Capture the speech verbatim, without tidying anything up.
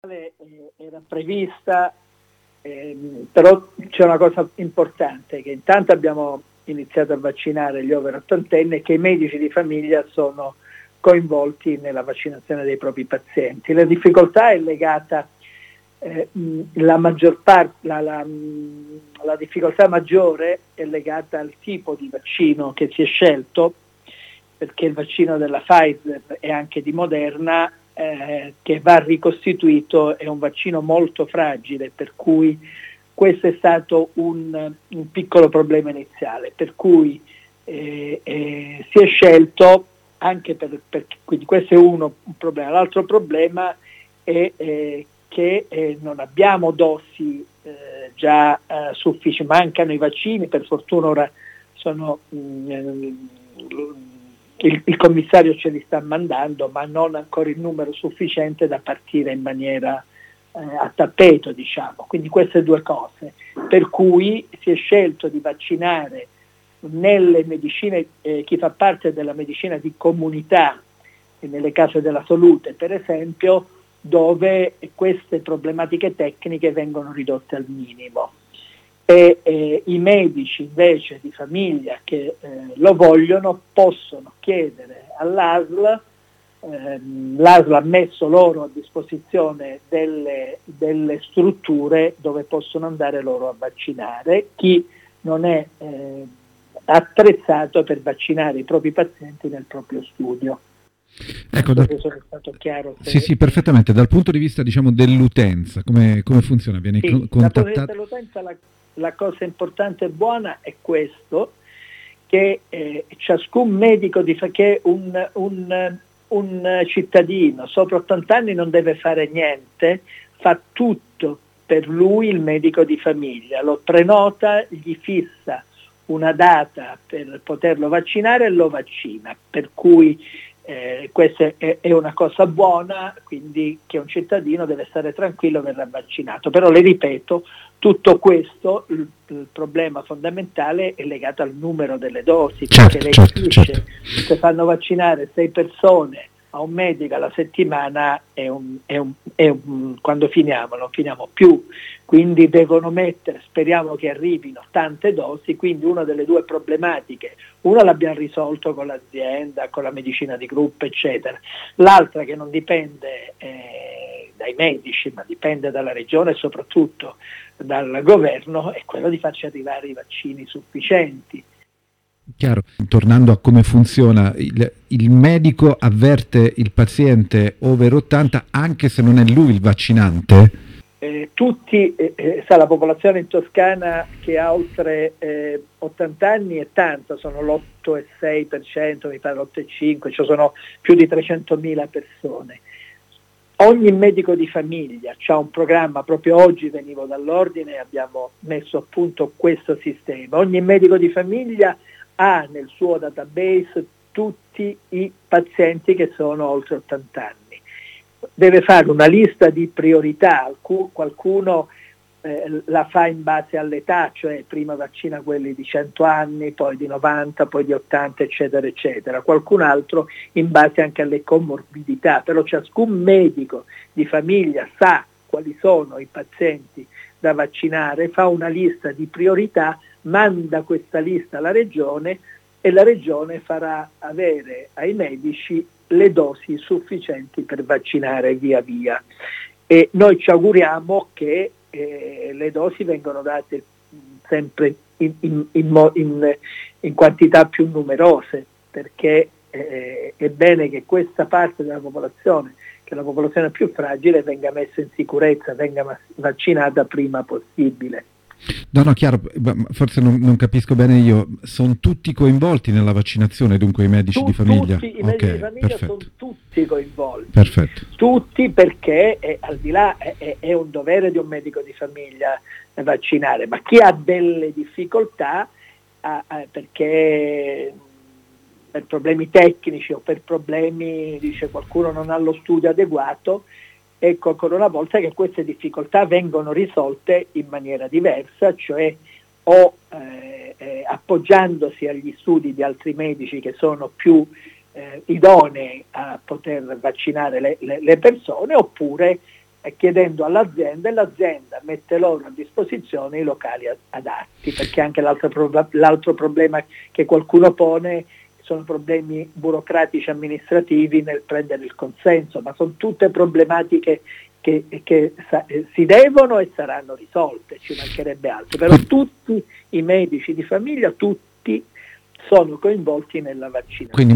eh, era prevista, eh, però c'è una cosa importante, che intanto abbiamo iniziato a vaccinare gli over ottantenni e che i medici di famiglia sono coinvolti nella vaccinazione dei propri pazienti. La difficoltà è legata, eh, la maggior parte, la, la, la difficoltà maggiore è legata al tipo di vaccino che si è scelto, perché il vaccino della Pfizer e anche di Moderna eh, che va ricostituito è un vaccino molto fragile, per cui questo è stato un, un piccolo problema iniziale, per cui eh, eh, si è scelto anche per, per quindi questo è uno un problema. L'altro problema è eh, che eh, non abbiamo dosi eh, già eh, sufficienti, mancano i vaccini, per fortuna ora sono mh, il, il commissario ce li sta mandando, ma non ancora il numero sufficiente da partire in maniera eh, a tappeto, diciamo. Quindi queste due cose, per cui si è scelto di vaccinare nelle medicine, eh, chi fa parte della medicina di comunità e nelle case della salute, per esempio, dove queste problematiche tecniche vengono ridotte al minimo. E eh, i medici invece di famiglia che eh, lo vogliono possono chiedere all'A S L, ehm, l'A S L ha messo loro a disposizione delle, delle strutture dove possono andare loro a vaccinare chi non è eh, attrezzato per vaccinare i propri pazienti nel proprio studio. Ecco, dal... sono stato chiaro. Se... Sì, sì, perfettamente. Dal punto di vista, diciamo, dell'utenza, come, come funziona? Viene sì, contattato? dal punto di vista dell'utenza la, la cosa importante e buona è questo, che eh, ciascun medico di fa- che un, un, un cittadino sopra ottanta anni non deve fare niente, fa tutto per lui il medico di famiglia, lo prenota, gli fissa una data per poterlo vaccinare e lo vaccina, per cui eh, questa è, è una cosa buona, quindi che un cittadino deve stare tranquillo, verrà vaccinato. Però le ripeto, tutto questo, il, il problema fondamentale è legato al numero delle dosi, certo, perché lei certo, capisce, certo. se fanno vaccinare sei persone a un medico alla settimana è un, è un, è un, quando finiamo non finiamo più, quindi devono mettere, speriamo che arrivino tante dosi, quindi una delle due problematiche, una l'abbiamo risolto con l'azienda, con la medicina di gruppo eccetera, l'altra che non dipende eh, dai medici ma dipende dalla regione e soprattutto dal governo è quello di farci arrivare i vaccini sufficienti. Chiaro, tornando a come funziona, il, il medico avverte il paziente over ottanta anche se non è lui il vaccinante? Eh, tutti, eh, eh, sa, la popolazione in Toscana che ha oltre eh, ottanta anni è tanta, sono l'otto virgola sei per cento, mi pare l'otto virgola cinque per cento, cioè sono più di trecentomila persone. Ogni medico di famiglia ha un programma, proprio oggi venivo dall'ordine e abbiamo messo a punto questo sistema. Ogni medico di famiglia ha nel suo database tutti i pazienti che sono oltre ottanta anni. Deve fare una lista di priorità, qualcuno eh, la fa in base all'età, cioè prima vaccina quelli di cento anni, poi di novanta, poi di ottanta, eccetera, eccetera. Qualcun altro in base anche alle comorbidità, però ciascun medico di famiglia sa quali sono i pazienti da vaccinare, fa una lista di priorità, manda questa lista alla regione e la regione farà avere ai medici le dosi sufficienti per vaccinare via via. E noi ci auguriamo che eh, le dosi vengano date sempre in, in, in, in, in quantità più numerose, perché eh, è bene che questa parte della popolazione, che è la popolazione più fragile, venga messa in sicurezza, venga vaccinata prima possibile. No, no, chiaro, forse non, non capisco bene io, sono tutti coinvolti nella vaccinazione, dunque i medici tu, di famiglia? Tutti, i okay, medici di famiglia perfetto. sono tutti coinvolti, perfetto. tutti, perché è, al di là è, è, è un dovere di un medico di famiglia vaccinare, ma chi ha delle difficoltà a, a, perché per problemi tecnici o per problemi, dice qualcuno, non ha lo studio adeguato, ecco ancora una volta che queste difficoltà vengono risolte in maniera diversa, cioè o eh, eh, appoggiandosi agli studi di altri medici che sono più eh, idonei a poter vaccinare le, le, le persone, oppure e chiedendo all'azienda, e l'azienda mette loro a disposizione i locali adatti, perché anche l'altro, pro- l'altro problema che qualcuno pone sono problemi burocratici amministrativi nel prendere il consenso, ma sono tutte problematiche che, che sa- si devono e saranno risolte, ci mancherebbe altro, però tutti i medici di famiglia, tutti sono coinvolti nella vaccinazione. Quindi